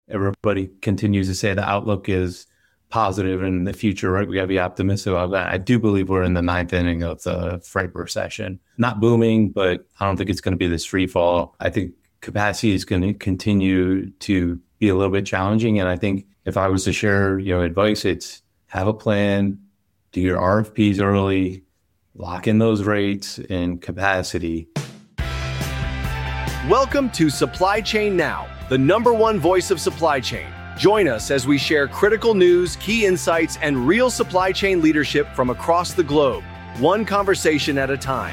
everybody continues to say the outlook is positive in the future, right? We got to be optimistic about that. I do believe we're in the ninth inning of the freight recession. Not booming, but I don't think it's going to be this free fall. I think capacity is going to continue to be a little bit challenging. And I think if I was to share, advice, it's have a plan, do your RFPs early, lock in those rates and capacity. Welcome to Supply Chain Now, the #1 voice of supply chain. Join us as we share critical news, key insights, and real supply chain leadership from across the globe, one conversation at a time.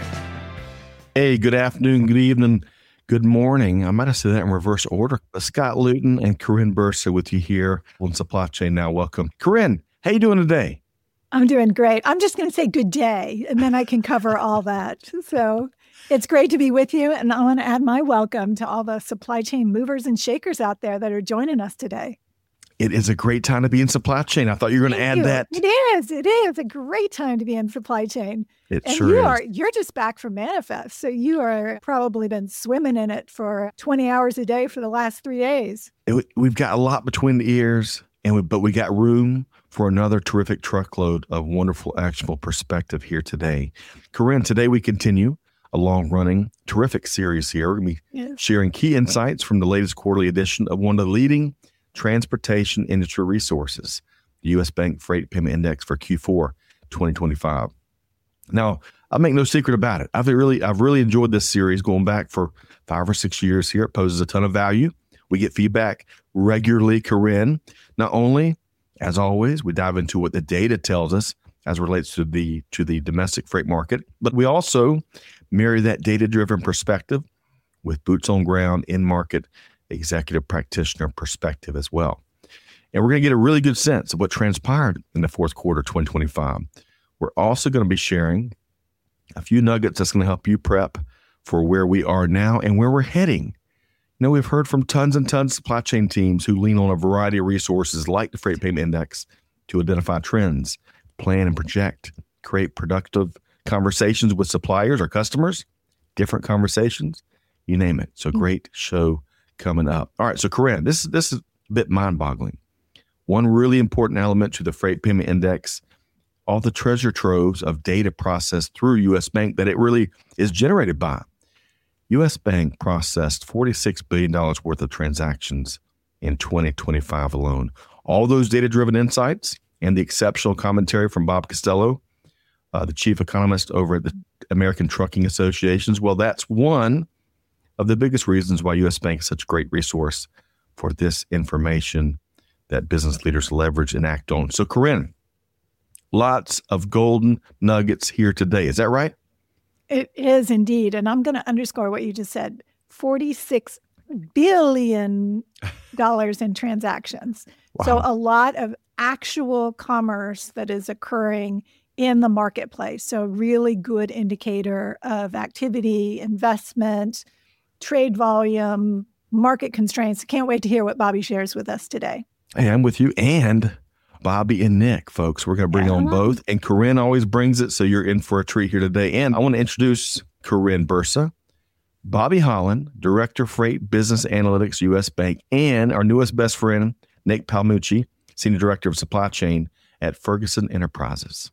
Hey, good afternoon, good evening, good morning. I might have said that in reverse order. Scott Luton and Corinne Bursa with you here on Supply Chain Now. Welcome. Corinne, how you doing today? I'm doing great. I'm just going to say good day, and then I can cover all that. So it's great to be with you, and I want to add my welcome to all the supply chain movers and shakers out there that are joining us today. It is a great time to be in supply chain. I thought you were going to add that. It is a great time to be in supply chain. It sure is. You're just back from Manifest, so you are probably been swimming in it for 20 hours a day for the last 3 days. We've got a lot between the ears, but we got room for another terrific truckload of wonderful, actionable perspective here today. Corinne, today we continue a long-running, terrific series here. We're going to be sharing key insights from the latest quarterly edition of one of the leading transportation industry resources, the U.S. Bank Freight Payment Index for Q4 2025. Now, I'll make no secret about it. I've really enjoyed this series going back for 5 or 6 years here. It poses a ton of value. We get feedback regularly, Corinne. Not only, as always, we dive into what the data tells us as it relates to the domestic freight market, but we also marry that data-driven perspective with boots on ground, in-market, executive practitioner perspective as well. And we're going to get a really good sense of what transpired in the fourth quarter of 2025. We're also going to be sharing a few nuggets that's going to help you prep for where we are now and where we're heading. We've heard from tons and tons of supply chain teams who lean on a variety of resources like the Freight Payment Index to identify trends, plan and project, create productive conversations with suppliers or customers, different conversations, you name it. So great show coming up. All right, so Corinne, this is a bit mind-boggling. One really important element to the Freight Payment Index, all the treasure troves of data processed through U.S. Bank that it really is generated by. U.S. Bank processed $46 billion worth of transactions in 2025 alone. All those data-driven insights and the exceptional commentary from Bob Costello, the chief economist over at the American Trucking Associations. Well, that's one of the biggest reasons why U.S. Bank is such a great resource for this information that business leaders leverage and act on. So, Corinne, lots of golden nuggets here today. Is that right? It is indeed. And I'm going to underscore what you just said. $46 billion in transactions. Wow. So a lot of actual commerce that is occurring in the marketplace. So really good indicator of activity, investment, trade volume, market constraints. Can't wait to hear what Bobby shares with us today. Hey, I'm with you. And Bobby and Nick, folks, we're going to bring on both. And Corinne always brings it, so you're in for a treat here today. And I want to introduce Corinne Bursa, Bobby Holland, Director of Freight Business Analytics, U.S. Bank, and our newest best friend, Nick Palmucci, Senior Director of Supply Chain at Ferguson Enterprises.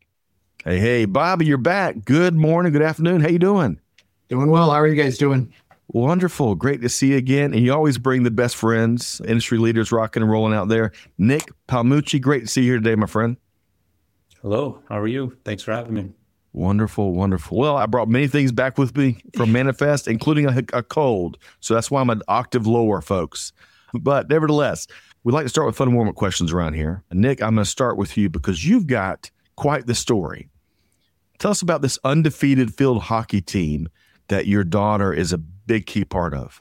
Hey, Bobby, you're back. Good morning, good afternoon. How you doing? Doing well. How are you guys doing? Wonderful. Great to see you again. And you always bring the best friends, industry leaders rocking and rolling out there. Nick Palmucci, great to see you here today, my friend. Hello. How are you? Thanks for having me. Wonderful, wonderful. Well, I brought many things back with me from Manifest, including a cold. So that's why I'm an octave lower, folks. But nevertheless, we like to start with fun warm-up questions around here. Nick, I'm going to start with you because you've got quite the story. Tell us about this undefeated field hockey team that your daughter is a big key part of.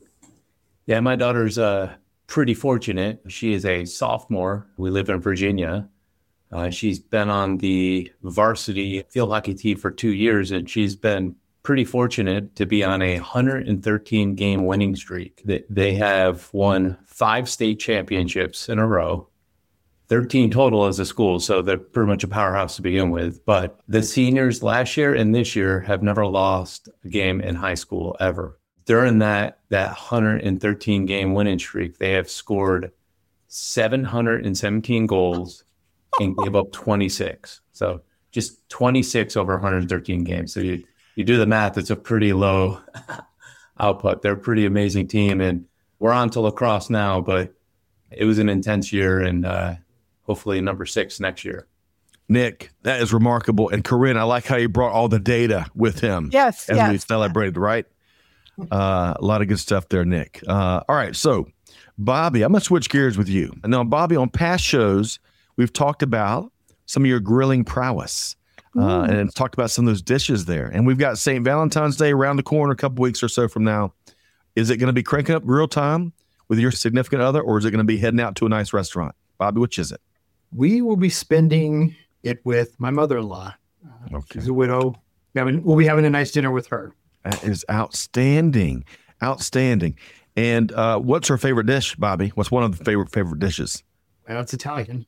Yeah, my daughter's pretty fortunate. She is a sophomore. We live in Virginia. She's been on the varsity field hockey team for 2 years, and she's been pretty fortunate to be on a 113-game winning streak. They have won 5 state championships in a row, 13 total as a school, so they're pretty much a powerhouse to begin with. But the seniors last year and this year have never lost a game in high school ever. during that 113 game winning streak, they have scored 717 goals and gave up 26. So just 26 over 113 games. So you do the math, it's a pretty low output. They're a pretty amazing team, and we're on to lacrosse now, but it was an intense year, and hopefully number 6 next year. Nick, that is remarkable. And Corinne, I like how you brought all the data with him. Yes. As we celebrated, right? A lot of good stuff there, Nick. All right. So, Bobby, I'm going to switch gears with you. Now, Bobby, on past shows, we've talked about some of your grilling prowess and talked about some of those dishes there. And we've got St. Valentine's Day around the corner a couple weeks or so from now. Is it going to be cranking up grill time with your significant other, or is it going to be heading out to a nice restaurant? Bobby, which is it? We will be spending it with my mother-in-law. Okay. She's a widow. We'll be having a nice dinner with her. That is outstanding. Outstanding. And what's her favorite dish, Bobby? What's one of the favorite dishes? Well, it's Italian.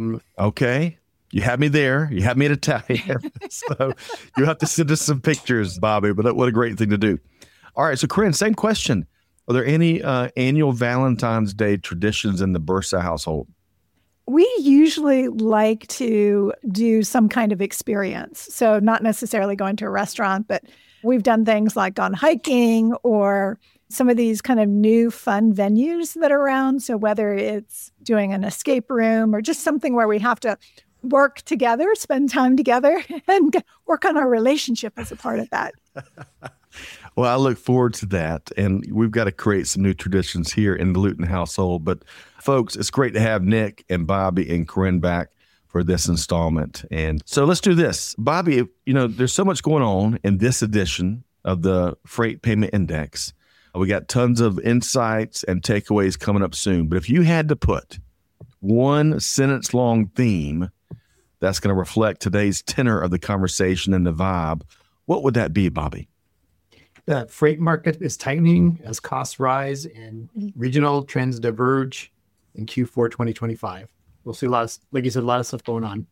Okay. You had me there. You had me at Italian. So you have to send us some pictures, Bobby, but what a great thing to do. All right. So, Corinne, same question. Are there any annual Valentine's Day traditions in the Bursa household? We usually like to do some kind of experience. So not necessarily going to a restaurant, but we've done things like gone hiking or some of these kind of new fun venues that are around. So whether it's doing an escape room or just something where we have to work together, spend time together, and work on our relationship as a part of that. Well, I look forward to that. And we've got to create some new traditions here in the Luton household. But folks, it's great to have Nick and Bobby and Corinne back for this installment. And so let's do this. Bobby, there's so much going on in this edition of the Freight Payment Index. We got tons of insights and takeaways coming up soon. But if you had to put one sentence long theme that's going to reflect today's tenor of the conversation and the vibe, what would that be, Bobby? The freight market is tightening as costs rise and regional trends diverge in Q4 2025. We'll see like you said, a lot of stuff going on.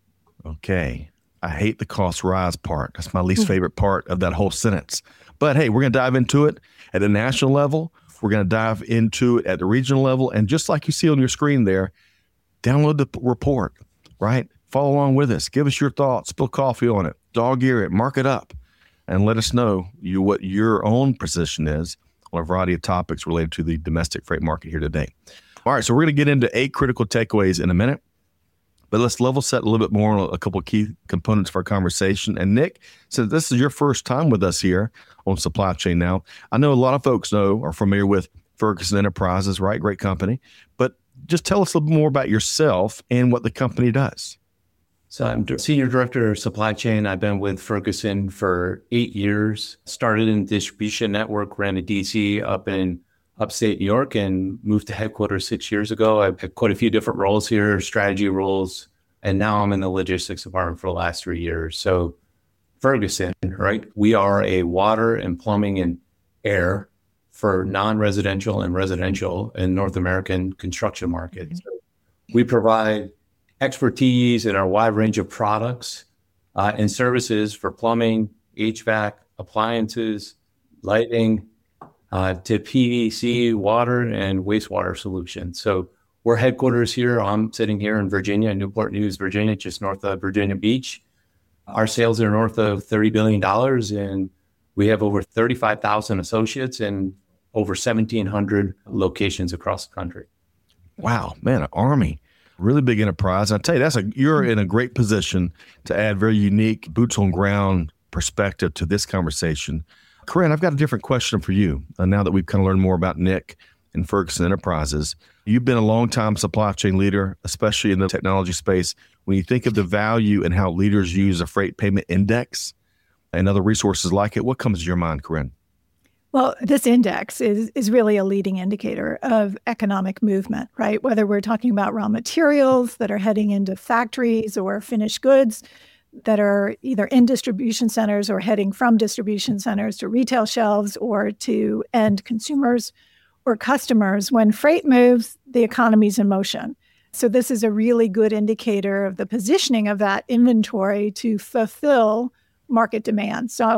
Okay. I hate the cost rise part. That's my least favorite part of that whole sentence. But hey, we're going to dive into it at the national level. We're going to dive into it at the regional level. And just like you see on your screen there, download the report, right? Follow along with us. Give us your thoughts. Spill coffee on it. Dog ear it. Mark it up. And let us know what your own position is on a variety of topics related to the domestic freight market here today. All right, so we're going to get into 8 critical takeaways in a minute, but let's level set a little bit more on a couple of key components of our conversation. And Nick, since this is your first time with us here on Supply Chain Now, I know a lot of folks are familiar with Ferguson Enterprises, right? Great company. But just tell us a little bit more about yourself and what the company does. So I'm Senior Director of Supply Chain. I've been with Ferguson for 8 years. Started in distribution network, ran a DC up in upstate New York, and moved to headquarters 6 years ago. I've had quite a few different roles here, strategy roles, and now I'm in the logistics department for the last 3 years. So Ferguson, right? We are a water and plumbing and air for non-residential and residential in North American construction markets. So we provide expertise in our wide range of products and services for plumbing, HVAC, appliances, lighting, to PVC, water, and wastewater solutions. So we're headquarters here. I'm sitting here in Virginia, Newport News, Virginia, just north of Virginia Beach. Our sales are north of $30 billion, and we have over 35,000 associates and over 1,700 locations across the country. Wow, man, an army. Really big enterprise. And I tell you, you're in a great position to add very unique boots on ground perspective to this conversation. Corinne, I've got a different question for you. Now that we've kind of learned more about Nick and Ferguson Enterprises, you've been a long-time supply chain leader, especially in the technology space. When you think of the value and how leaders use a freight payment index and other resources like it, what comes to your mind, Corinne? Well, this index is really a leading indicator of economic movement, right? Whether we're talking about raw materials that are heading into factories or finished goods that are either in distribution centers or heading from distribution centers to retail shelves or to end consumers or customers. When freight moves, the economy's in motion. So this is a really good indicator of the positioning of that inventory to fulfill market demand. So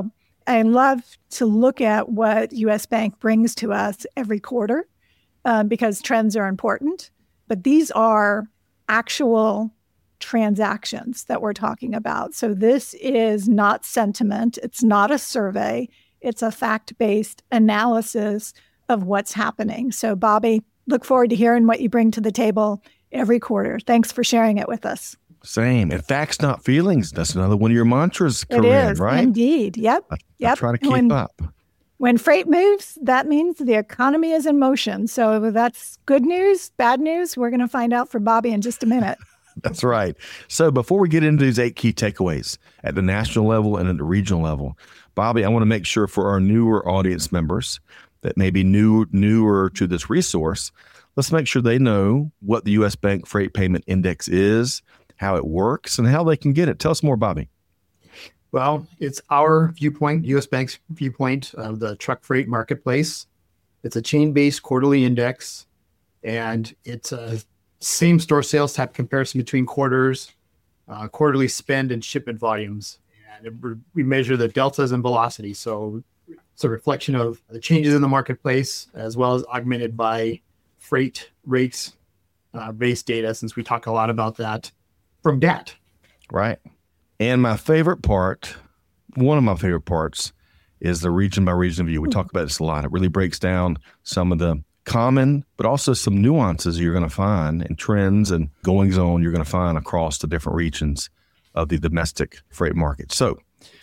I love to look at what U.S. Bank brings to us every quarter because trends are important. But these are actual transactions that we're talking about. So this is not sentiment. It's not a survey. It's a fact-based analysis of what's happening. So Bobby, look forward to hearing what you bring to the table every quarter. Thanks for sharing it with us. Same. And facts, not feelings. That's another one of your mantras, It Corinne, is, right? indeed. Yep. I try to keep up. When freight moves, that means the economy is in motion. So that's good news, bad news. We're going to find out for Bobby in just a minute. That's right. So before we get into these 8 key takeaways at the national level and at the regional level, Bobby, I want to make sure for our newer audience members that may be newer to this resource, let's make sure they know what the U.S. Bank Freight Payment Index is, how it works, and how they can get it. Tell us more, Bobby. Well, it's our viewpoint, U.S. Bank's viewpoint of the truck freight marketplace. It's a chain-based quarterly index, and it's a same-store sales type comparison between quarters, quarterly spend and shipment volumes. And we measure the deltas and velocity. So it's a reflection of the changes in the marketplace, as well as augmented by freight rates based data, since we talk a lot about that from DAT. Right. And my favorite part, one of my favorite parts, is the region by region view. We talk about this a lot. It really breaks down some of the common, but also some nuances you're going to find and trends and goings on you're going to find across the different regions of the domestic freight market. So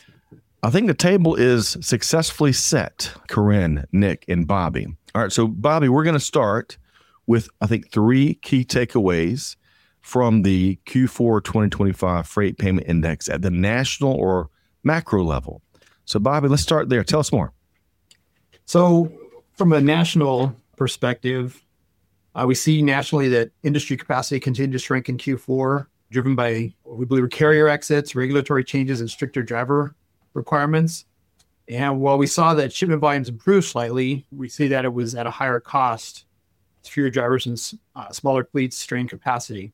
I think the table is successfully set, Corinne, Nick, and Bobby. All right, so Bobby, we're going to start with, I think, 3 key takeaways from the Q4 2025 Freight Payment Index at the national or macro level. So Bobby, let's start there. Tell us more. So from a national perspective, we see nationally that industry capacity continued to shrink in Q4, driven by what we believe are carrier exits, regulatory changes, and stricter driver requirements. And while we saw that shipment volumes improved slightly, we see that it was at a higher cost. Fewer drivers and smaller fleets strained capacity.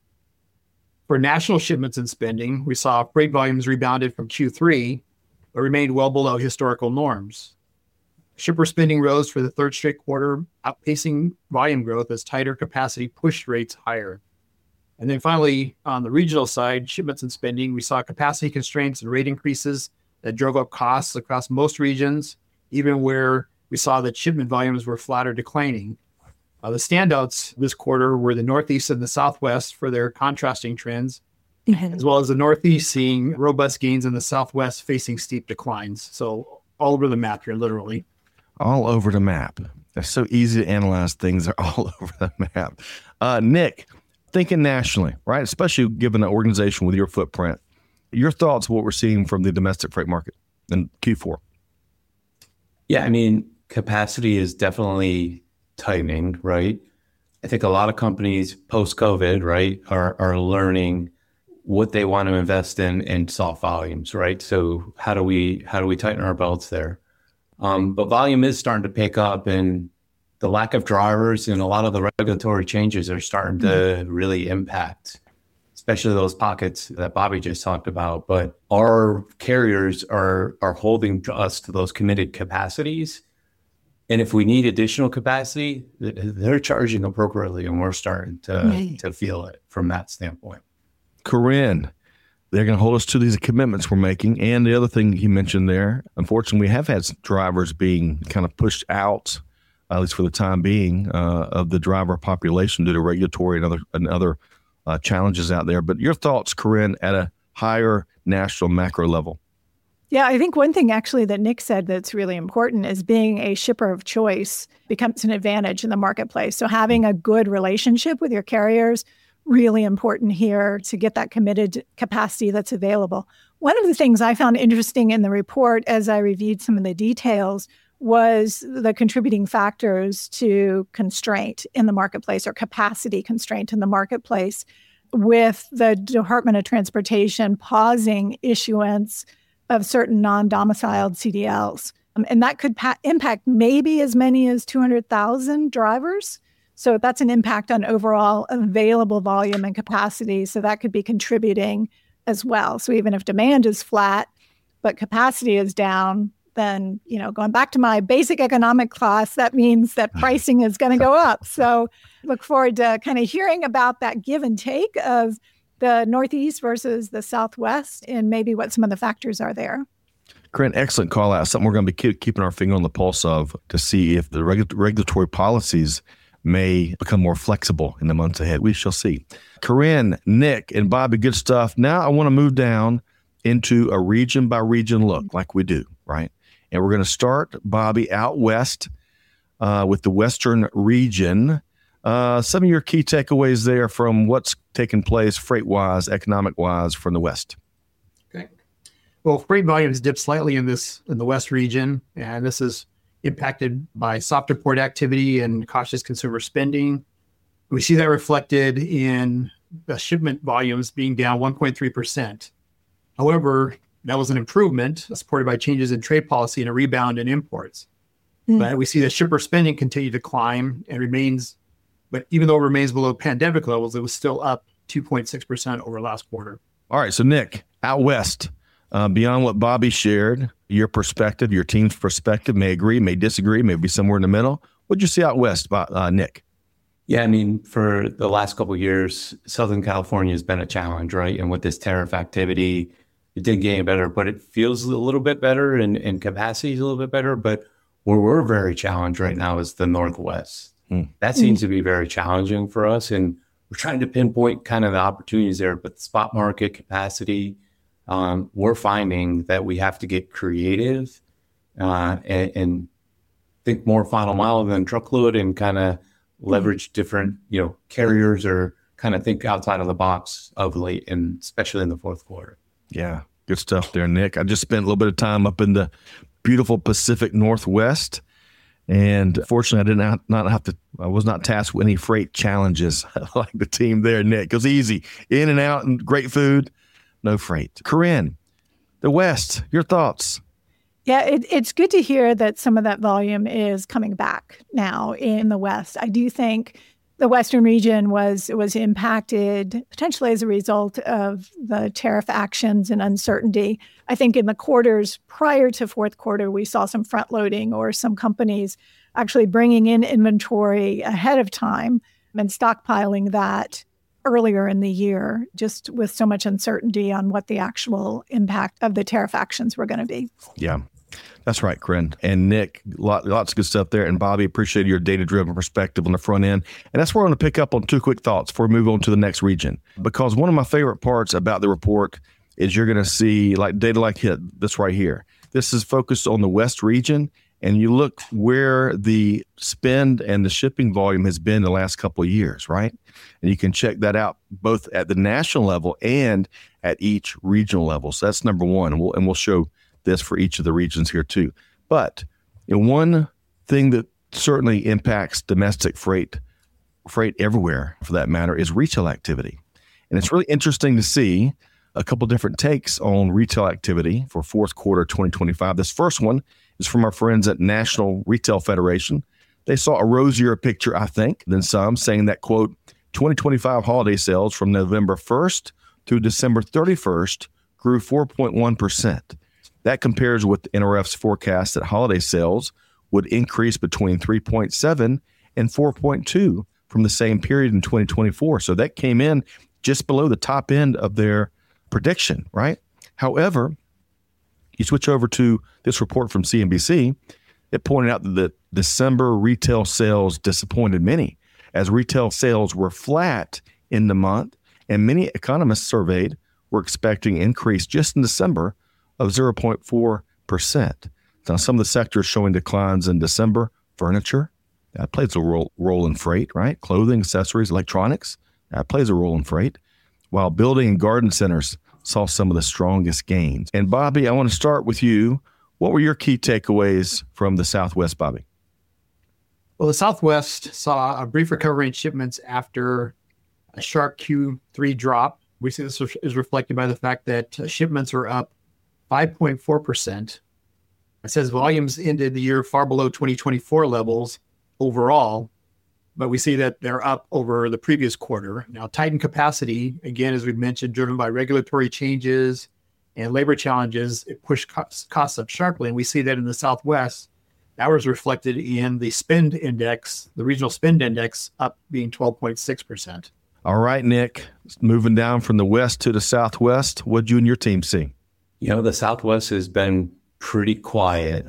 For national shipments and spending, we saw freight volumes rebounded from Q3, but remained well below historical norms. Shipper spending rose for the 3rd straight quarter, outpacing volume growth as tighter capacity pushed rates higher. And then finally, on the regional side, shipments and spending, we saw capacity constraints and rate increases that drove up costs across most regions, even where we saw that shipment volumes were flat or declining. The standouts this quarter were the Northeast and the Southwest for their contrasting trends, as well as the Northeast seeing robust gains in the Southwest facing steep declines. So all over the map here, literally. All over the map. It's so easy to analyze things. They're all over the map. Nick, thinking nationally, right? Especially given an organization with your footprint, your thoughts on what we're seeing from the domestic freight market in Q4? Yeah, I mean, capacity is definitely tightening, right? I think a lot of companies post-COVID, right, are learning what they want to invest in soft volumes, right? So how do we tighten our belts there? But volume is starting to pick up, and the lack of drivers and a lot of the regulatory changes are starting to really impact, especially those pockets that Bobby just talked about. But our carriers are holding us to those committed capacities. And if we need additional capacity, they're charging appropriately, and we're starting to feel it from that standpoint. Corinne, they're going to hold us to these commitments we're making. And the other thing he mentioned there, unfortunately, we have had drivers being kind of pushed out, at least for the time being, of the driver population due to regulatory and other challenges out there. But your thoughts, Corinne, at a higher national macro level? Yeah, I think one thing actually that Nick said that's really important is being a shipper of choice becomes an advantage in the marketplace. So having a good relationship with your carriers, really important here to get that committed capacity that's available. One of the things I found interesting in the report as I reviewed some of the details was the contributing factors to constraint in the marketplace or capacity constraint in the marketplace, with the Department of Transportation pausing issuance of certain non-domiciled CDLs. And that could impact maybe as many as 200,000 drivers. So that's an impact on overall available volume and capacity. So that could be contributing as well. So even if demand is flat, but capacity is down, then, going back to my basic economic class, that means that pricing is going to go up. So look forward to kind of hearing about that give and take of the Northeast versus the Southwest and maybe what some of the factors are there. Corinne, excellent call out. Something we're going to be keeping our finger on the pulse of to see if the regulatory policies may become more flexible in the months ahead. We shall see. Corinne, Nick, and Bobby, good stuff. Now I want to move down into a region by region look like we do, right? And we're going to start, Bobby, out west with the Western region. Some of your key takeaways there from what's taken place freight-wise, economic-wise from the West. Okay. Well, freight volumes dipped slightly in the West region, and this is impacted by softer port activity and cautious consumer spending. We see that reflected in the shipment volumes being down 1.3%. However, that was an improvement supported by changes in trade policy and a rebound in imports. But we see that shipper spending continue to climb and but even though it remains below pandemic levels, it was still up 2.6% over last quarter. All right. So, Nick, out west, beyond what Bobby shared, your perspective, your team's perspective, may agree, may disagree, may be somewhere in the middle. What'd you see out west, Nick? Yeah, for the last couple of years, Southern California has been a challenge, right? And with this tariff activity, it did get better, but it feels a little bit better and capacity is a little bit better. But where we're very challenged right now is the Northwest. That seems to be very challenging for us. And we're trying to pinpoint kind of the opportunities there, but the spot market capacity, we're finding that we have to get creative and think more final mile than truckload and kind of leverage different, carriers or kind of think outside of the box of late, and especially in the fourth quarter. Yeah, good stuff there, Nick. I just spent a little bit of time up in the beautiful Pacific Northwest, and fortunately, I was not tasked with any freight challenges like the team there, Nick. It was easy, in and out, and great food, no freight. Corinne, the West, your thoughts? Yeah, it's good to hear that some of that volume is coming back now in the West. I do think the Western region was impacted potentially as a result of the tariff actions and uncertainty. I think in the quarters prior to fourth quarter, we saw some front loading or some companies actually bringing in inventory ahead of time and stockpiling that earlier in the year, just with so much uncertainty on what the actual impact of the tariff actions were going to be. Yeah. That's right, Corinne. And Nick, lots of good stuff there. And Bobby, appreciate your data-driven perspective on the front end. And that's where I'm going to pick up on two quick thoughts before we move on to the next region. Because one of my favorite parts about the report is you're going to see data like this right here. This is focused on the West region. And you look where the spend and the shipping volume has been the last couple of years, right? And you can check that out both at the national level and at each regional level. So that's number one. And we'll show this for each of the regions here too. But one thing that certainly impacts domestic freight everywhere for that matter, is retail activity. And it's really interesting to see a couple different takes on retail activity for fourth quarter 2025. This first one is from our friends at National Retail Federation. They saw a rosier picture, I think, than some, saying that, quote, 2025 holiday sales from November 1st to December 31st grew 4.1%. That compares with NRF's forecast that holiday sales would increase between 3.7 and 4.2 from the same period in 2024. So that came in just below the top end of their prediction, right? However, you switch over to this report from CNBC, it pointed out that the December retail sales disappointed many, as retail sales were flat in the month, and many economists surveyed were expecting increase just in December of 0.4%. Now, some of the sectors showing declines in December: furniture, that plays a role in freight, right? Clothing, accessories, electronics, that plays a role in freight, while building and garden centers saw some of the strongest gains. And Bobby, I want to start with you. What were your key takeaways from the Southwest, Bobby? Well, the Southwest saw a brief recovery in shipments after a sharp Q3 drop. We see this is reflected by the fact that shipments are up 5.4%. It says volumes ended the year far below 2024 levels overall, but we see that they're up over the previous quarter. Now, tightened capacity, again, as we've mentioned, driven by regulatory changes and labor challenges, it pushed costs up sharply. And we see that in the Southwest. That was reflected in the spend index, the regional spend index, up being 12.6%. All right, Nick, moving down from the west to the Southwest, what'd you and your team see? The Southwest has been pretty quiet.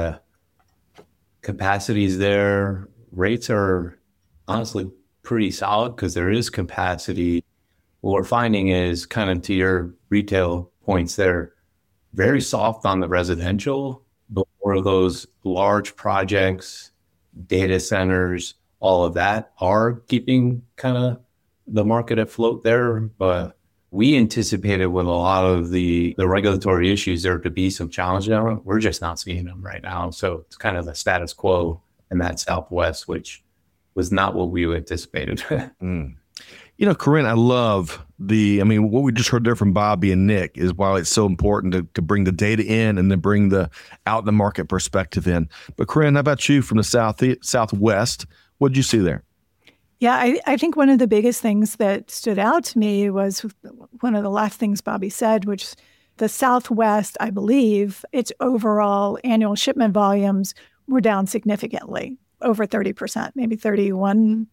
Capacity's there. Rates are honestly pretty solid because there is capacity. What we're finding is, kind of to your retail points there, very soft on the residential, but more of those large projects, data centers, all of that are keeping kind of the market afloat there. But we anticipated with a lot of the regulatory issues there to be some challenges. We're just not seeing them right now. So it's kind of the status quo in that Southwest, which was not what we anticipated. Corinne, I love what we just heard there from Bobby and Nick is while it's so important to bring the data in and then bring the out in the market perspective in. But Corinne, how about you from the Southwest? What did you see there? Yeah, I think one of the biggest things that stood out to me was one of the last things Bobby said, which the Southwest, I believe, its overall annual shipment volumes were down significantly, over 30%, maybe 31.5%,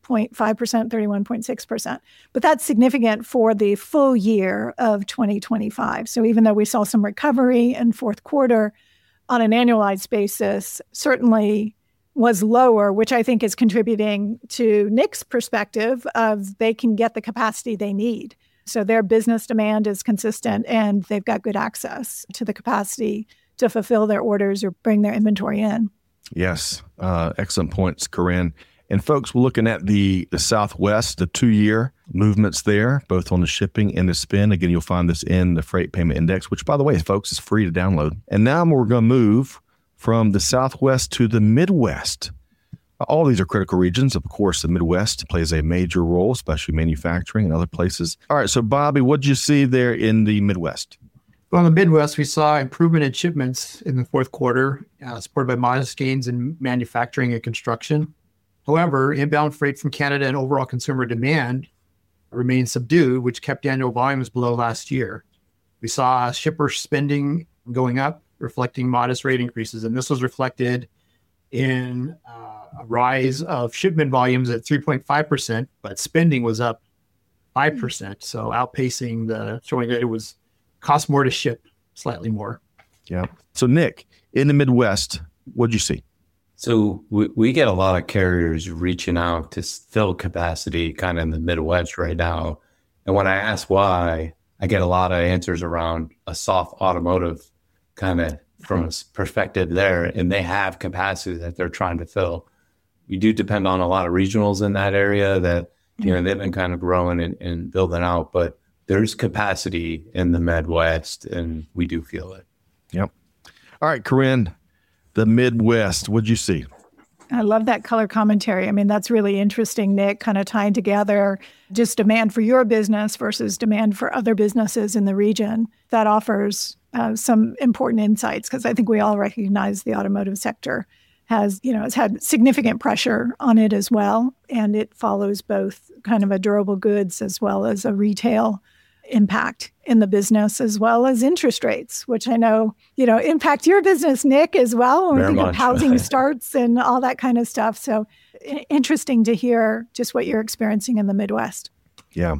31.6%. But that's significant for the full year of 2025. So even though we saw some recovery in fourth quarter on an annualized basis, certainly was lower, which I think is contributing to Nick's perspective of they can get the capacity they need. So their business demand is consistent and they've got good access to the capacity to fulfill their orders or bring their inventory in. Yes. Excellent points, Corinne. And folks, we're looking at the Southwest, the 2-year movements there, both on the shipping and the spend. Again, you'll find this in the Freight Payment Index, which, by the way, folks, is free to download. And now we're going to move from the Southwest to the Midwest. All these are critical regions. Of course, the Midwest plays a major role, especially manufacturing and other places. All right, so Bobby, what did you see there in the Midwest? Well, in the Midwest, we saw improvement in shipments in the fourth quarter, supported by modest gains in manufacturing and construction. However, inbound freight from Canada and overall consumer demand remained subdued, which kept annual volumes below last year. We saw shipper spending going up, reflecting modest rate increases. And this was reflected in a rise of shipment volumes at 3.5%, but spending was up 5%. So outpacing showing that it was cost more to ship slightly more. Yeah. So Nick, in the Midwest, what'd you see? So we get a lot of carriers reaching out to fill capacity kind of in the Midwest right now. And when I ask why, I get a lot of answers around a soft automotive kind of from a perspective there, and they have capacity that they're trying to fill. We do depend on a lot of regionals in that area that, they've been kind of growing and building out, but there's capacity in the Midwest and we do feel it. Yep. All right, Corinne, the Midwest, what'd you see? I love that color commentary. I mean, that's really interesting, Nick, kind of tying together just demand for your business versus demand for other businesses in the region. That offers some important insights because I think we all recognize the automotive sector has had significant pressure on it as well. And it follows both kind of a durable goods as well as a retail impact in the business, as well as interest rates, which I know, impact your business, Nick, as well. When we think of housing starts and all that kind of stuff. So interesting to hear just what you're experiencing in the Midwest. Yeah.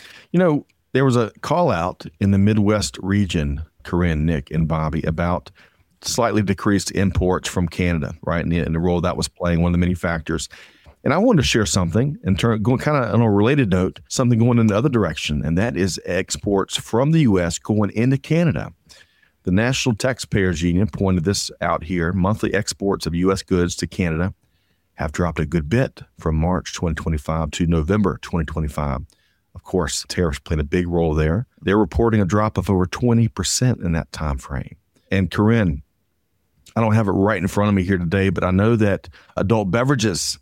There was a call out in the Midwest region, Corinne, Nick, and Bobby, about slightly decreased imports from Canada, right? And the role that was playing, one of the many factors. And I wanted to share something going kind of on a related note, something going in the other direction, and that is exports from the U.S. going into Canada. The National Taxpayers Union pointed this out here. Monthly exports of U.S. goods to Canada have dropped a good bit from March 2025 to November 2025. Of course, tariffs played a big role there. They're reporting a drop of over 20% in that time frame. And Corinne, I don't have it right in front of me here today, but I know that adult beverages,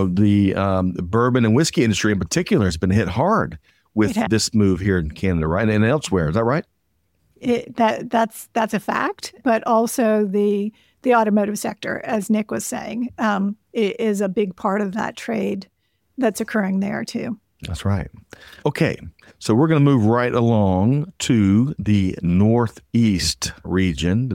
the bourbon and whiskey industry in particular has been hit hard with this move here in Canada, right? And elsewhere. Is that right? That's a fact. But also the automotive sector, as Nick was saying, is a big part of that trade that's occurring there too. That's right. Okay, so we're going to move right along to the Northeast region,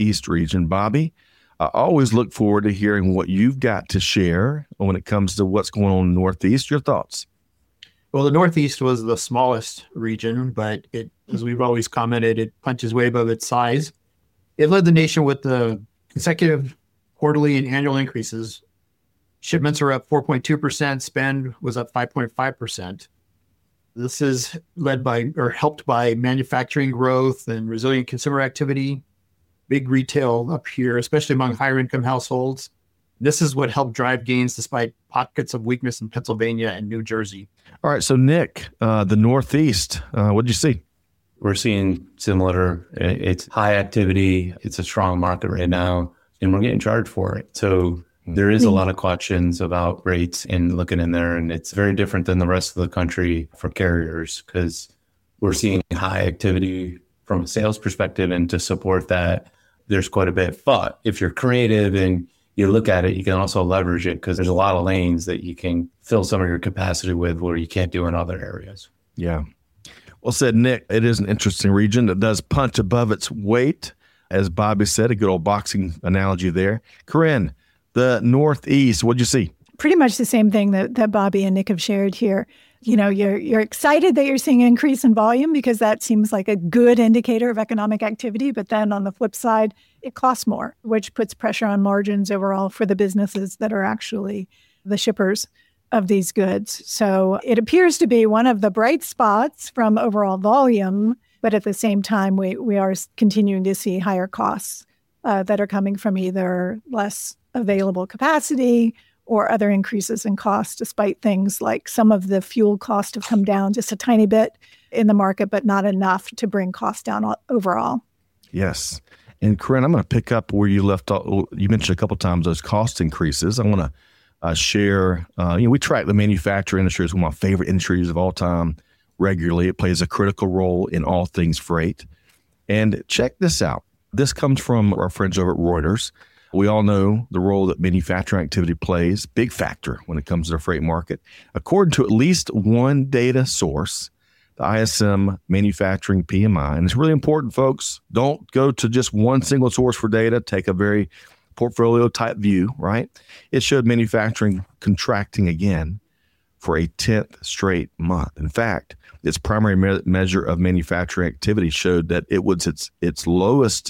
Bobby, I always look forward to hearing what you've got to share when it comes to what's going on in the Northeast. Your thoughts? Well, the Northeast was the smallest region, but it, as we've always commented, it punches way above its size. It led the nation with the consecutive quarterly and annual increases. Shipments are up 4.2%. Spend was up 5.5%. This is led by or helped by manufacturing growth and resilient consumer activity, big retail up here, especially among higher income households. This is what helped drive gains despite pockets of weakness in Pennsylvania and New Jersey. All right. So, Nick, the Northeast, what did you see? We're seeing similar. It's high activity. It's a strong market right now, and we're getting charged for it. So there is a lot of questions about rates and looking in there, and it's very different than the rest of the country for carriers because we're seeing high activity from a sales perspective, and to support that, there's quite a bit. But if you're creative and you look at it, you can also leverage it because there's a lot of lanes that you can fill some of your capacity with where you can't do in other areas. Yeah. Well said, Nick. It is an interesting region that does punch above its weight. As Bobby said, a good old boxing analogy there. Corinne, the Northeast, what'd you see? Pretty much the same thing that Bobby and Nick have shared here. You know, you're excited that you're seeing an increase in volume because that seems like a good indicator of economic activity. But then on the flip side, it costs more, which puts pressure on margins overall for the businesses that are actually the shippers of these goods. So it appears to be one of the bright spots from overall volume, but at the same time, we are continuing to see higher costs that are coming from either less available capacity or other increases in cost, despite things like some of the fuel costs have come down just a tiny bit in the market, but not enough to bring costs down overall. Yes. And Corinne, I'm going to pick up where you left off. You mentioned a couple of times those cost increases. I want to share, we track the manufacturing industry as one of my favorite industries of all time regularly. It plays a critical role in all things freight. And check this out. This comes from our friends over at Reuters. We all know the role that manufacturing activity plays, big factor when it comes to the freight market. According to at least one data source, the ISM Manufacturing PMI, and it's really important, folks, don't go to just one single source for data. Take a very portfolio type view, right? It showed manufacturing contracting again for a 10th straight month. In fact, its primary measure of manufacturing activity showed that it was its lowest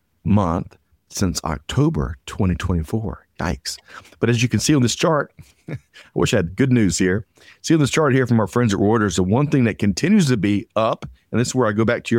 month since October 2024. Yikes. But as you can see on this chart, I wish I had good news here. See on this chart here from our friends at Reuters, the one thing that continues to be up, and this is where I go back to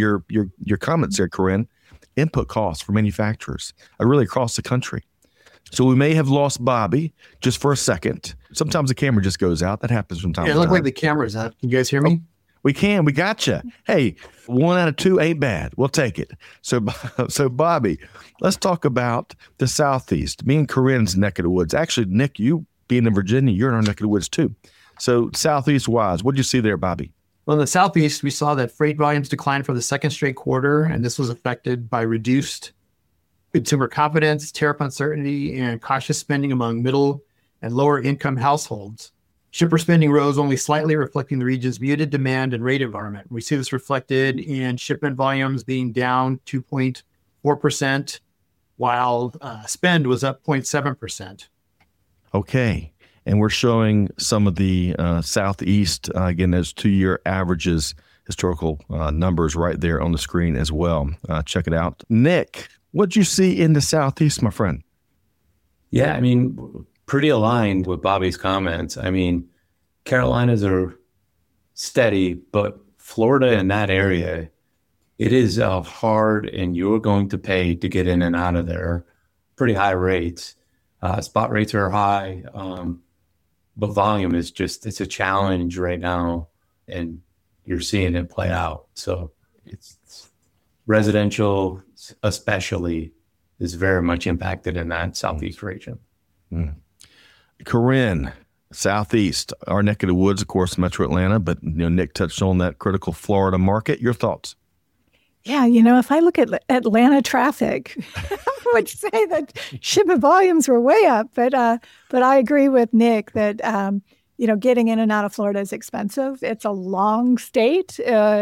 your comments there, Corinne, input costs for manufacturers really across the country. So we may have lost Bobby just for a second. Sometimes the camera just goes out. That happens from time to time. Yeah, it looked like the camera's out. Can you guys hear me? We can. We got you. Hey, 1 out of 2 ain't bad. We'll take it. So Bobby, let's talk about the Southeast. Me and Corinne's neck of the woods. Actually, Nick, you being in Virginia, you're in our neck of the woods too. So Southeast-wise, what did you see there, Bobby? Well, in the Southeast, we saw that freight volumes declined for the second straight quarter, and this was affected by reduced consumer confidence, tariff uncertainty, and cautious spending among middle and lower income households. Shipper spending rose only slightly, reflecting the region's muted demand and rate environment. We see this reflected in shipment volumes being down 2.4%, while spend was up 0.7%. Okay. And we're showing some of the Southeast, again, those 2-year averages, historical numbers right there on the screen as well. Check it out. Nick, what'd you see in the Southeast, my friend? Yeah, I mean, pretty aligned with Bobby's comments. I mean, Carolinas are steady, but Florida in that area, it is hard, and you're going to pay to get in and out of there. Pretty high rates. Spot rates are high, but volume is it's a challenge right now, and you're seeing it play out. So it's residential, especially, is very much impacted in that Southeast region. Mm. Corinne, Southeast, our neck of the woods, of course, Metro Atlanta, but Nick touched on that critical Florida market. Your thoughts? Yeah, if I look at Atlanta traffic, I would say that shipment volumes were way up, but I agree with Nick that getting in and out of Florida is expensive. It's a long state,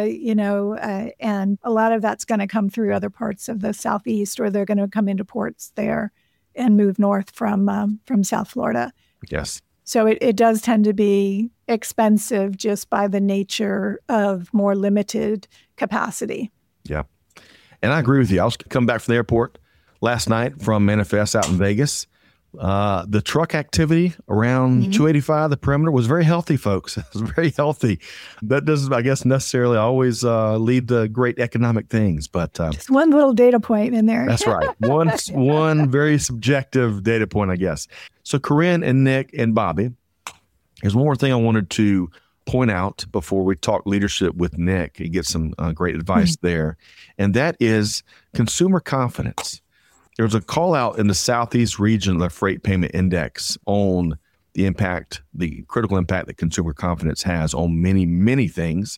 and a lot of that's going to come through other parts of the Southeast, or they're going to come into ports there and move north from South Florida. Yes. So it does tend to be expensive just by the nature of more limited capacity. Yeah. And I agree with you. I was coming back from the airport last night from Manifest out in Vegas. The truck activity around 285, the perimeter, was very healthy, folks. It was very healthy. That doesn't, I guess, necessarily always lead to great economic things, but just one little data point in there. That's right. One very subjective data point, I guess. So Corinne and Nick and Bobby, there's one more thing I wanted to point out before we talk leadership with Nick and get some great advice there, and that is consumer confidence. There's a call out in the Southeast region of the Freight Payment Index on the critical impact that consumer confidence has on many, many things.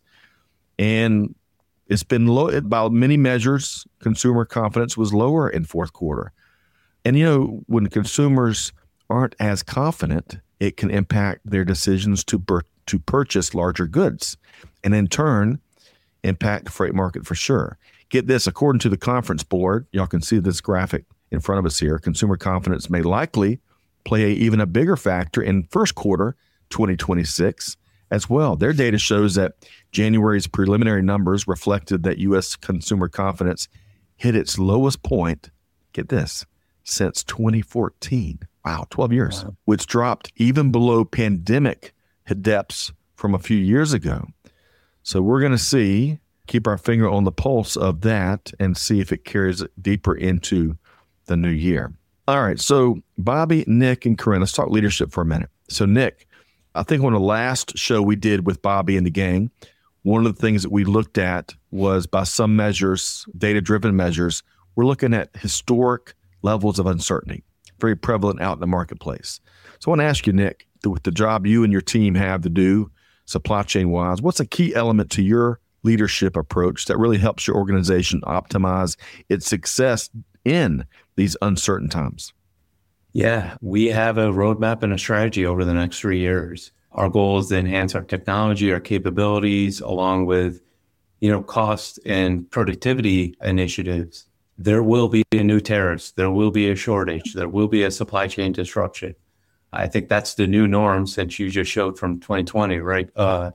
And it's been low by many measures. Consumer confidence was lower in fourth quarter. And, when consumers aren't as confident, it can impact their decisions to purchase larger goods, and in turn, impact the freight market for sure. Get this, according to the Conference Board, y'all can see this graphic in front of us here, consumer confidence may likely play even a bigger factor in first quarter 2026 as well. Their data shows that January's preliminary numbers reflected that U.S. consumer confidence hit its lowest point, get this, since 2014. Wow, 12 years, which dropped even below pandemic depths from a few years ago. So we're going to keep our finger on the pulse of that and see if it carries deeper into the new year. All right. So Bobby, Nick, and Corinne, let's talk leadership for a minute. So Nick, I think on the last show we did with Bobby and the gang, one of the things that we looked at was, by some measures, data-driven measures, we're looking at historic levels of uncertainty, very prevalent out in the marketplace. So I want to ask you, Nick, with the job you and your team have to do supply chain wise, what's a key element to your leadership approach that really helps your organization optimize its success in these uncertain times? Yeah, we have a roadmap and a strategy over the next 3 years. Our goal is to enhance our technology, our capabilities, along with, cost and productivity initiatives. There will be a new tariffs. There will be a shortage. There will be a supply chain disruption. I think that's the new norm since you just showed from 2020, right?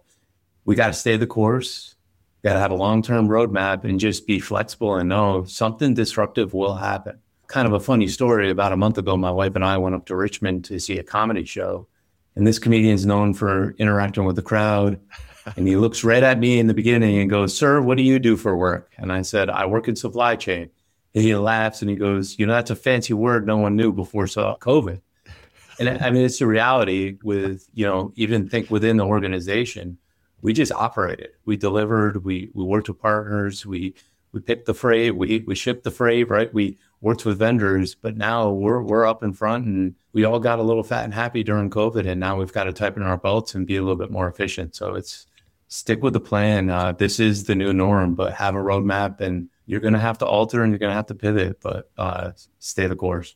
We got to stay the course. Got to have a long-term roadmap and just be flexible and know something disruptive will happen. Kind of a funny story. About a month ago, my wife and I went up to Richmond to see a comedy show. And this comedian is known for interacting with the crowd. And he looks right at me in the beginning and goes, "Sir, what do you do for work?" And I said, "I work in supply chain." And he laughs and he goes, "That's a fancy word no one knew before COVID." And I mean, it's the reality with, even think within the organization, we just operated. We delivered. We worked with partners. We picked the freight. We shipped the freight, right? We worked with vendors. But now we're up in front, and we all got a little fat and happy during COVID. And now we've got to tighten our belts and be a little bit more efficient. So it's stick with the plan. This is the new norm, but have a roadmap, and you're going to have to alter and you're going to have to pivot, but stay the course.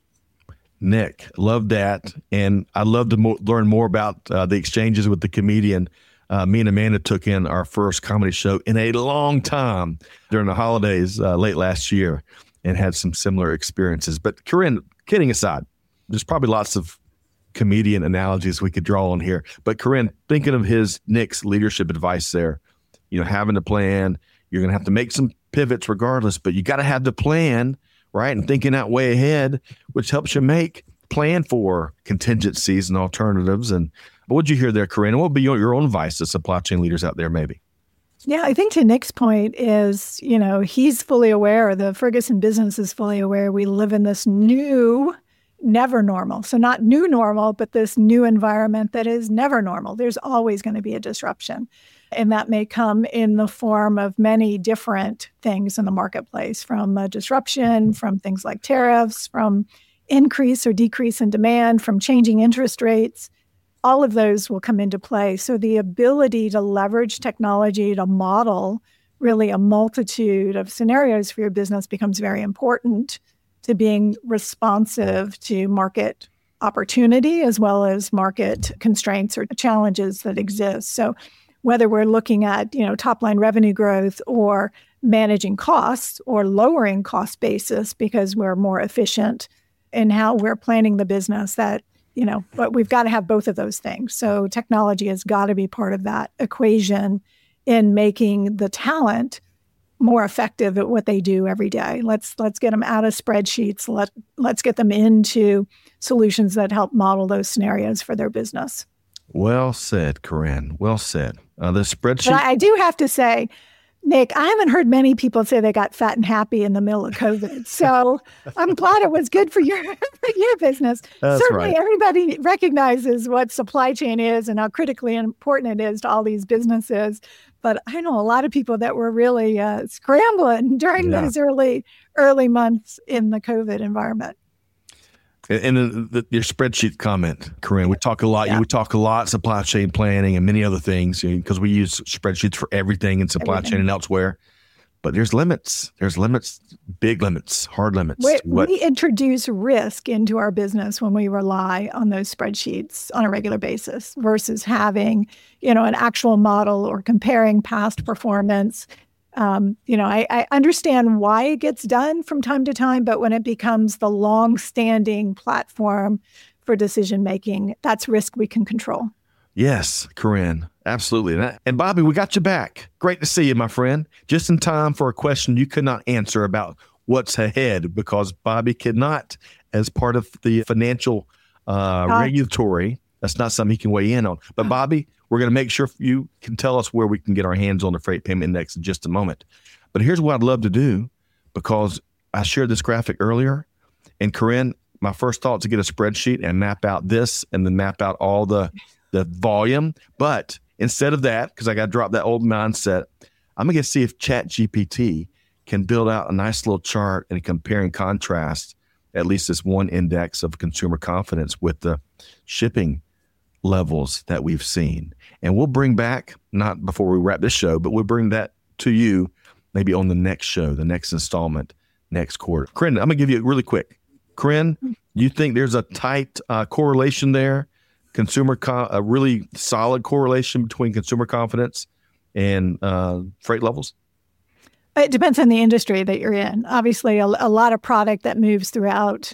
Nick, love that. And I'd love to learn more about the exchanges with the comedian. Me and Amanda took in our first comedy show in a long time during the holidays late last year and had some similar experiences. But Corinne, kidding aside, there's probably lots of comedian analogies we could draw on here. But Corinne, thinking of Nick's leadership advice there, having a plan, you're going to have to make some pivots regardless, but you got to have the plan, right? And thinking that way ahead, which helps you plan for contingencies and alternatives. And what'd you hear there, Corinne? What would be your own advice to supply chain leaders out there, maybe? Yeah, I think to Nick's point is, he's fully aware, the Ferguson business is fully aware we live in this new, never normal. So not new normal, but this new environment that is never normal. There's always going to be a disruption. And that may come in the form of many different things in the marketplace, from disruption, from things like tariffs, from increase or decrease in demand, from changing interest rates. All of those will come into play. So the ability to leverage technology to model really a multitude of scenarios for your business becomes very important to being responsive to market opportunity as well as market constraints or challenges that exist. So whether we're looking at, top line revenue growth or managing costs or lowering cost basis because we're more efficient in how we're planning the business, but we've got to have both of those things. So technology has got to be part of that equation in making the talent more effective at what they do every day. Let's get them out of spreadsheets. Let's get them into solutions that help model those scenarios for their business. Well said, Corinne. Well said. The spreadsheet. But I do have to say, Nick, I haven't heard many people say they got fat and happy in the middle of COVID. So I'm glad it was good for your business. That's Certainly right. Everybody recognizes what supply chain is and how critically important it is to all these businesses. But I know a lot of people that were really scrambling during those early months in the COVID environment. And your spreadsheet comment, Corinne, we talk a lot. We talk a lot supply chain planning and many other things because we use spreadsheets for everything in supply chain and elsewhere. But there's limits. There's limits, big limits, hard limits. We introduce risk into our business when we rely on those spreadsheets on a regular basis versus having, an actual model or comparing past performance. I understand why it gets done from time to time, but when it becomes the long-standing platform for decision-making, that's risk we can control. Yes, Corinne, absolutely. And Bobby, we got you back. Great to see you, my friend. Just in time for a question you could not answer about what's ahead because Bobby could not, as part of the financial regulatory, that's not something he can weigh in on. But Bobby, we're going to make sure you can tell us where we can get our hands on the freight payment index in just a moment. But here's what I'd love to do, because I shared this graphic earlier. And Corinne, my first thought is to get a spreadsheet and map out this and then map out all the volume. But instead of that, because I got to drop that old mindset, I'm going to see if ChatGPT can build out a nice little chart and compare and contrast at least this one index of consumer confidence with the shipping levels that we've seen. And we'll bring back, not before we wrap this show, but we'll bring that to you maybe on the next show, the next installment, next quarter. Corinne, I'm going to give you really quick. Corinne, you think there's a tight correlation there? A really solid correlation between consumer confidence and freight levels? It depends on the industry that you're in. Obviously, a lot of product that moves throughout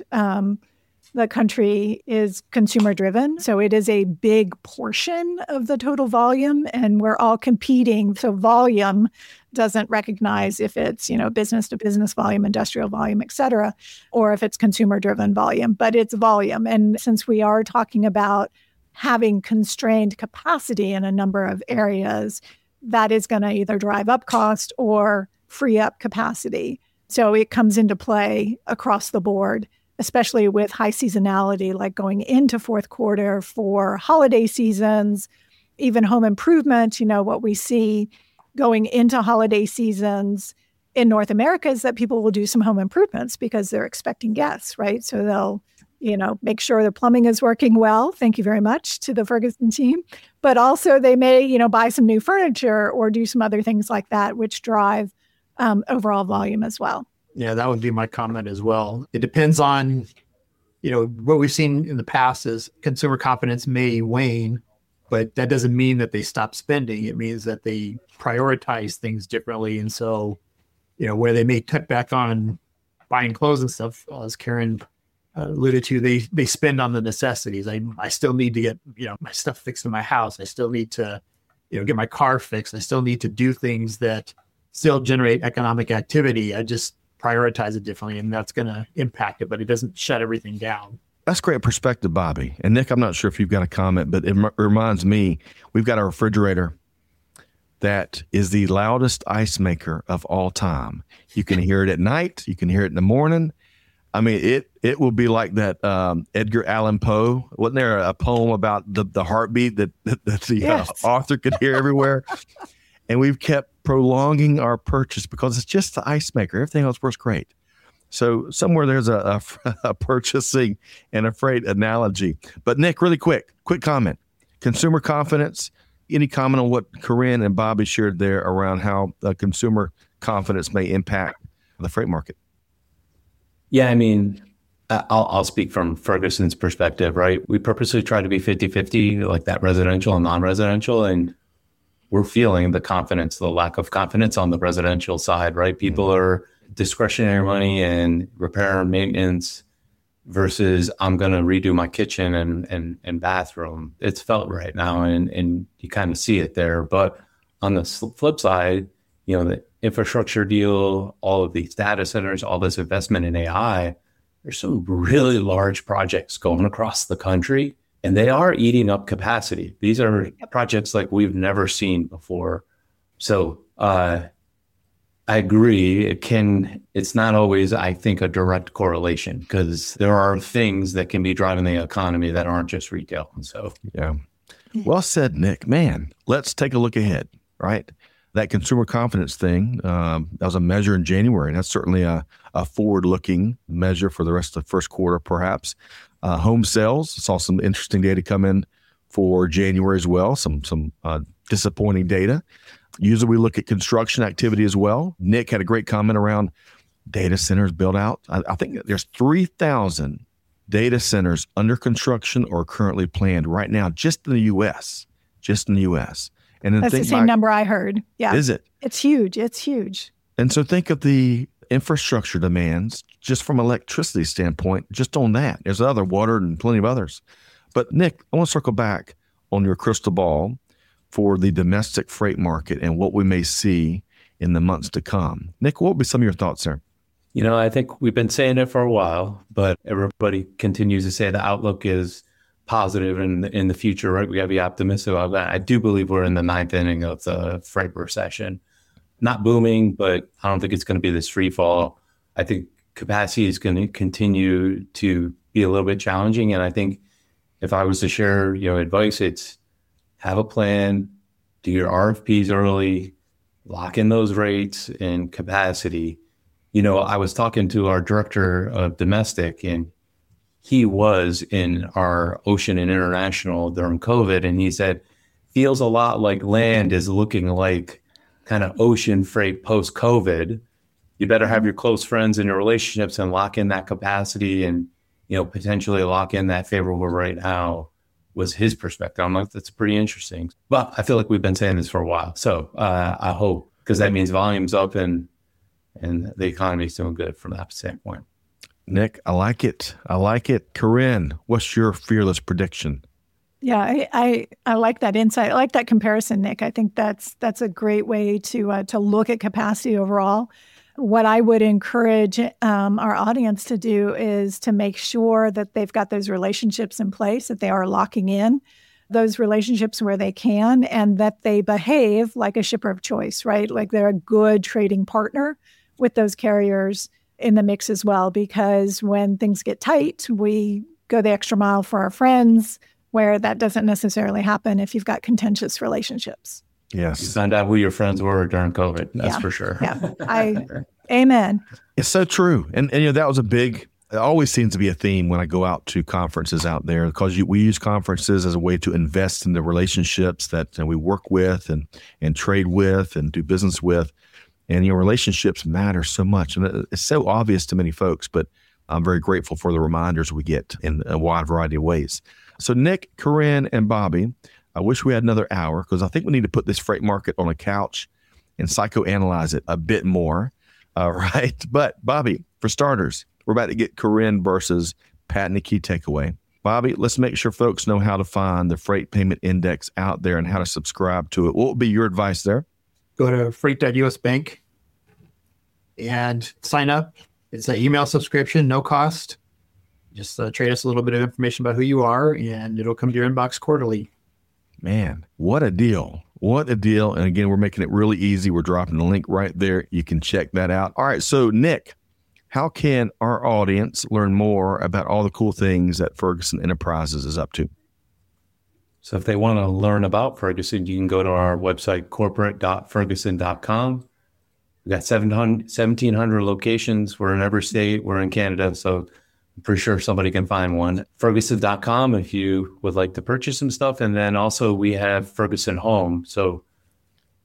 the country is consumer driven. So it is a big portion of the total volume, and we're all competing. So volume doesn't recognize if it's, business to business volume, industrial volume, et cetera, or if it's consumer driven volume, but it's volume. And since we are talking about having constrained capacity in a number of areas, that is going to either drive up cost or free up capacity. So it comes into play across the board, especially with high seasonality, like going into fourth quarter for holiday seasons, even home improvement. What we see going into holiday seasons in North America is that people will do some home improvements because they're expecting guests, right? So they'll, make sure the plumbing is working well. Thank you very much to the Ferguson team. But also they may, buy some new furniture or do some other things like that, which drive overall volume as well. Yeah, that would be my comment as well. It depends on, what we've seen in the past is consumer confidence may wane, but that doesn't mean that they stop spending. It means that they prioritize things differently. And so, where they may cut back on buying clothes and stuff, as Karen alluded to, they spend on the necessities. I still need to get, my stuff fixed in my house. I still need to, get my car fixed. I still need to do things that still generate economic activity. I just prioritize it differently, and that's going to impact it, but it doesn't shut everything down. That's great perspective, Bobby. And Nick, I'm not sure if you've got a comment, but it reminds me, we've got a refrigerator that is the loudest ice maker of all time. You can hear it at night. You can hear it in the morning. I mean, it will be like that Edgar Allan Poe. Wasn't there a poem about the heartbeat that the author could hear everywhere? And we've kept prolonging our purchase because it's just the ice maker. Everything else works great. So somewhere there's a purchasing and a freight analogy. But Nick, really quick comment. Consumer confidence. Any comment on what Corinne and Bobby shared there around how consumer confidence may impact the freight market? Yeah, I mean, I'll speak from Ferguson's perspective, right? We purposely try to be 50-50, like that residential and non-residential. And we're feeling the confidence, the lack of confidence on the residential side, right? People are discretionary money and repair and maintenance versus I'm going to redo my kitchen and bathroom. It's felt right now, and you kind of see it there. But on the flip side, the infrastructure deal, all of these data centers, all this investment in AI, there's some really large projects going across the country, and they are eating up capacity. These are projects like we've never seen before. So I agree. It's not always, I think, a direct correlation, because there are things that can be driving the economy that aren't just retail. And so, yeah. Well said, Nick. Man, let's take a look ahead, right? That consumer confidence thing, that was a measure in January. That's certainly a forward-looking measure for the rest of the first quarter, perhaps. Home sales, saw some interesting data come in for January as well, some disappointing data. Usually we look at construction activity as well. Nick had a great comment around data centers built out. I think there's 3,000 data centers under construction or currently planned right now, just in the U.S., And then that's the same number I heard. Yeah. Is it? It's huge. It's huge. And so think of the infrastructure demands just from electricity standpoint, just on that. There's other water and plenty of others. But Nick, I want to circle back on your crystal ball for the domestic freight market and what we may see in the months to come. Nick, what would be some of your thoughts there? I think we've been saying it for a while, but everybody continues to say the outlook is positive in the future, right? We got to be optimistic about that. I do believe we're in the ninth inning of the freight recession. Not booming, but I don't think it's going to be this free fall. I think capacity is going to continue to be a little bit challenging. And I think if I was to share, advice, it's have a plan, do your RFPs early, lock in those rates and capacity. I was talking to our director of domestic, and he was in our ocean and international during COVID. And he said, feels a lot like land is looking like kind of ocean freight post-COVID. You better have your close friends and your relationships and lock in that capacity and, potentially lock in that favorable right now, was his perspective. I'm like, that's pretty interesting. But I feel like we've been saying this for a while. So I hope, because that means volume's up and the economy's doing good from that standpoint. Nick, I like it. Corinne, what's your fearless prediction? Yeah, I like that insight. I like that comparison, Nick. I think that's a great way to look at capacity overall. What I would encourage our audience to do is to make sure that they've got those relationships in place, that they are locking in those relationships where they can, and that they behave like a shipper of choice, right? Like they're a good trading partner with those carriers in the mix as well, because when things get tight, we go the extra mile for our friends, where that doesn't necessarily happen if you've got contentious relationships. Yes. You found out who your friends were during COVID. That's for sure. Yeah. Amen. It's so true. And that was it always seems to be a theme when I go out to conferences out there, because we use conferences as a way to invest in the relationships that we work with and trade with and do business with. And relationships matter so much. And it's so obvious to many folks, but I'm very grateful for the reminders we get in a wide variety of ways. So Nick, Corinne, and Bobby, I wish we had another hour, because I think we need to put this freight market on a couch and psychoanalyze it a bit more. Right. But Bobby, for starters, we're about to get Corinne versus Pat and the key takeaway. Bobby, let's make sure folks know how to find the Freight Payment Index out there and how to subscribe to it. What would be your advice there? Go to freight.us Bank and sign up. It's an email subscription, no cost. Just trade us a little bit of information about who you are, and it'll come to your inbox quarterly. Man, what a deal. What a deal. And again, we're making it really easy. We're dropping the link right there. You can check that out. All right. So Nick, how can our audience learn more about all the cool things that Ferguson Enterprises is up to? So if they want to learn about Ferguson, you can go to our website, corporate.ferguson.com. We've got 1,700 locations. We're in every state. We're in Canada. So I'm pretty sure somebody can find one. Ferguson.com if you would like to purchase some stuff. And then also we have Ferguson Home. So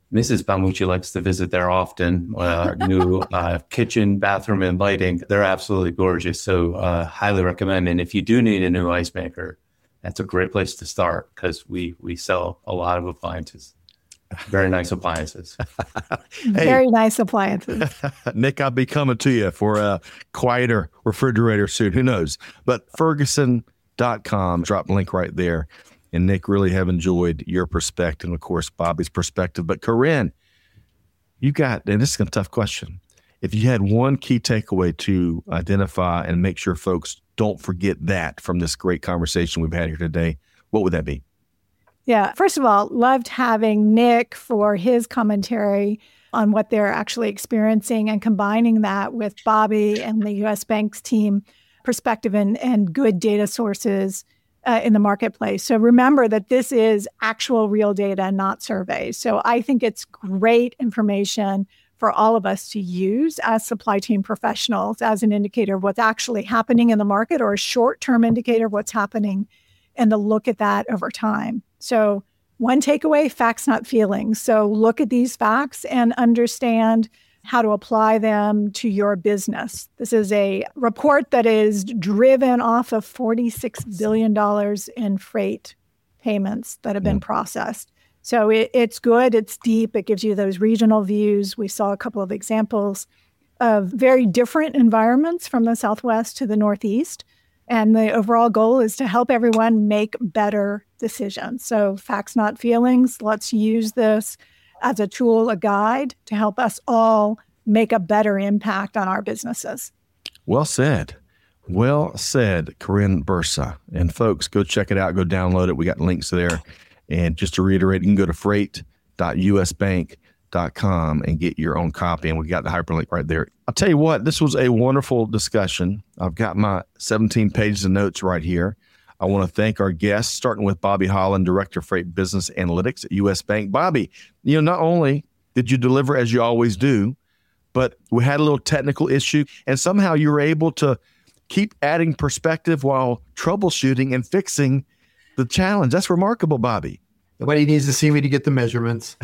Mrs. Palmucci likes to visit there often. New kitchen, bathroom, and lighting. They're absolutely gorgeous. So highly recommend. And if you do need a new ice maker, that's a great place to start because we sell a lot of appliances. Very nice appliances. Very nice appliances. Nick, I'll be coming to you for a quieter refrigerator soon. Who knows? But Ferguson.com, drop the link right there. And Nick, really have enjoyed your perspective, and of course, Bobby's perspective. But Corinne, you got, and this is a tough question. If you had one key takeaway to identify and make sure folks don't forget that from this great conversation we've had here today, what would that be? Yeah. First of all, loved having Nick for his commentary on what they're actually experiencing and combining that with Bobby and the U.S. Bank's team perspective and good data sources in the marketplace. So remember that this is actual real data, not surveys. So I think it's great information for all of us to use as supply chain professionals as an indicator of what's actually happening in the market or a short-term indicator of what's happening and to look at that over time. So one takeaway, facts, not feelings. So look at these facts and understand how to apply them to your business. This is a report that is driven off of $46 billion in freight payments that have been processed. So it's good, it's deep, it gives you those regional views. We saw a couple of examples of very different environments from the Southwest to the Northeast. And the overall goal is to help everyone make better decisions. So facts, not feelings. Let's use this as a tool, a guide to help us all make a better impact on our businesses. Well said. Well said, Corinne Bursa. And folks, go check it out. Go download it. We got links there. And just to reiterate, you can go to freight.usbank.com and get your own copy. And we got the hyperlink right there. I'll tell you what, this was a wonderful discussion. I've got my 17 pages of notes right here. I want to thank our guests, starting with Bobby Holland, Director of Freight Business Analytics at U.S. Bank. Bobby, not only did you deliver as you always do, but we had a little technical issue, and somehow you were able to keep adding perspective while troubleshooting and fixing the challenge. That's remarkable, Bobby. Nobody needs to see me to get the measurements.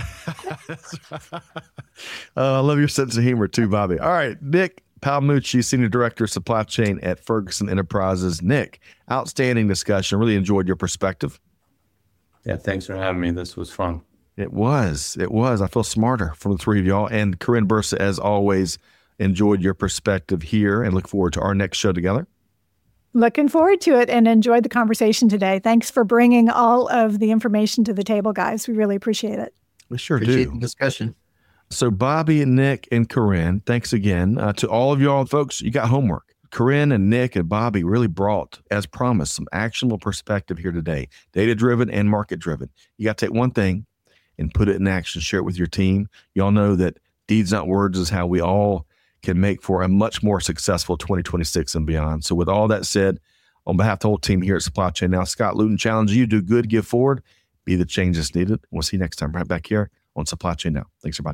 I love your sense of humor too, Bobby. All right, Nick Palmucci, Senior Director of Supply Chain at Ferguson Enterprises. Nick, outstanding discussion. Really enjoyed your perspective. Yeah, thanks for having me. This was fun. It was. I feel smarter from the three of y'all. And Corinne Bursa, as always, enjoyed your perspective here and look forward to our next show together. Looking forward to it and enjoyed the conversation today. Thanks for bringing all of the information to the table, guys. We really appreciate it. We sure Appreciate do. the discussion. So Bobby and Nick and Corinne, thanks again to all of y'all. Folks, you got homework. Corinne and Nick and Bobby really brought, as promised, some actionable perspective here today, data-driven and market-driven. You got to take one thing and put it in action, share it with your team. Y'all know that deeds, not words, is how we all can make for a much more successful 2026 and beyond. So with all that said, on behalf of the whole team here at Supply Chain Now, Scott Luton challenges you, do good, give forward, be the change that's needed. We'll see you next time right back here on Supply Chain Now. Thanks, everybody.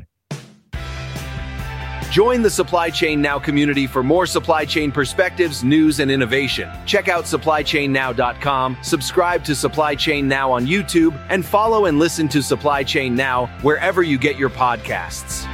Join the Supply Chain Now community for more supply chain perspectives, news, and innovation. Check out supplychainnow.com, subscribe to Supply Chain Now on YouTube, and follow and listen to Supply Chain Now wherever you get your podcasts.